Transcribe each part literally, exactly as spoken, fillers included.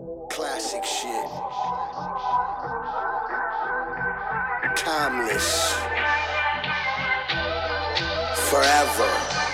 Classic shit. Timeless. Forever.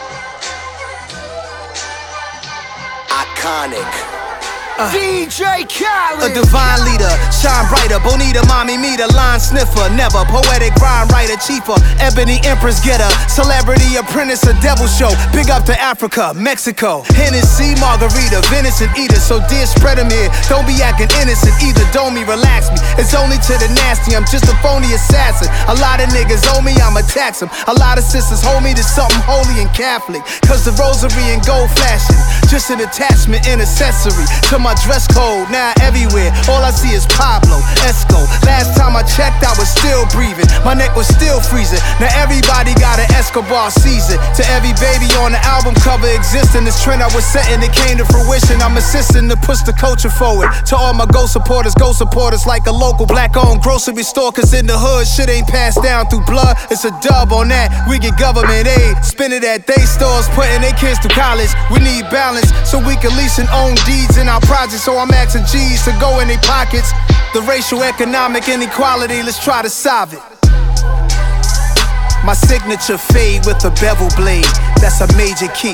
Iconic. Uh, D J Khaled. A divine leader, shine brighter. Bonita, mommy, me, the line sniffer. Never poetic rhyme writer, cheaper. Ebony empress getter, celebrity apprentice, a devil show. Big up to Africa, Mexico. Hennessy, margarita, venison eater. So dear, spread them here. Don't be acting innocent either. Don't me, relax me. It's only to the nasty. I'm just a phony assassin. A lot of niggas owe me, I'ma tax them. A lot of sisters hold me to something holy and Catholic. Cause the rosary and gold flashing. Just an attachment and accessory to my dress code. Now everywhere, all I see is Pablo Esco. Last time I checked, I was still breathing. My neck was still freezing. Now everybody got an Escobar season. To every baby on the album cover existing, this trend I was setting, it came to fruition. I'm assisting to push the culture forward. To all my Go supporters, Go supporters like a local black-owned grocery store. Cause in the hood, shit ain't passed down through blood. It's a dub on that. We get government aid, spend it at they stores, putting their kids through college. We need balance so we can lease and own deeds in our projects. So I'm asking G's to go in their pockets. The racial economic inequality, let's try to solve it. My signature fade with a bevel blade, that's a major key.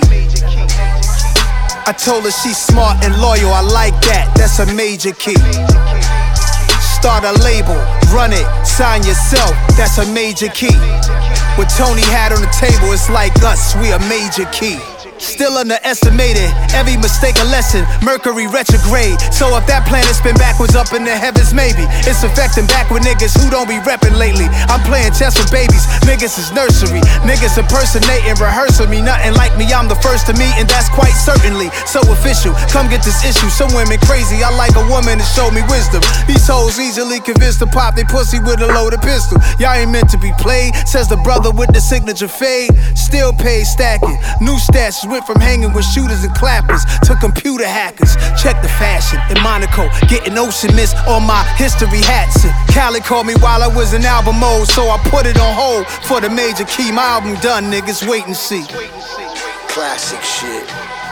I told her she's smart and loyal, I like that, that's a major key. Start a label, run it, sign yourself, that's a major key. What Tony had on the table, it's like us, we a major key. Still underestimated, every mistake a lesson. Mercury retrograde, so if that planet spin backwards up in the heavens, maybe it's affecting backward niggas who don't be reppin' lately. I'm playing chess with babies, niggas is nursery. Niggas impersonating, rehearsing me. Nothing like me, I'm the first to meet, and that's quite certainly so official. Come get this issue, some women crazy. I like a woman to show me wisdom. These hoes easily convinced to pop they pussy with a loaded pistol. Y'all ain't meant to be played, says the brother with the signature fade. Still paid stacking, new stashes. Went from hanging with shooters and clappers to computer hackers. Check the fashion in Monaco, getting ocean mist on my history hats. And Khaled called me while I was in album mode, so I put it on hold for the major key. My album done, niggas, wait and see. Classic shit.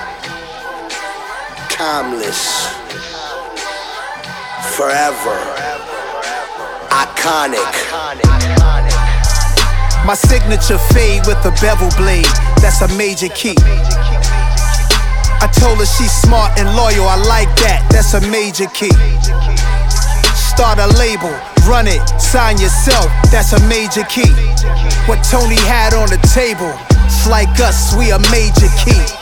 Timeless. Forever. Iconic. My signature fade with a bevel blade, that's a major key. I told her she's smart and loyal, I like that, that's a major key. Start a label, run it, sign yourself, that's a major key. What Tony had on the table, it's like us, we a major key.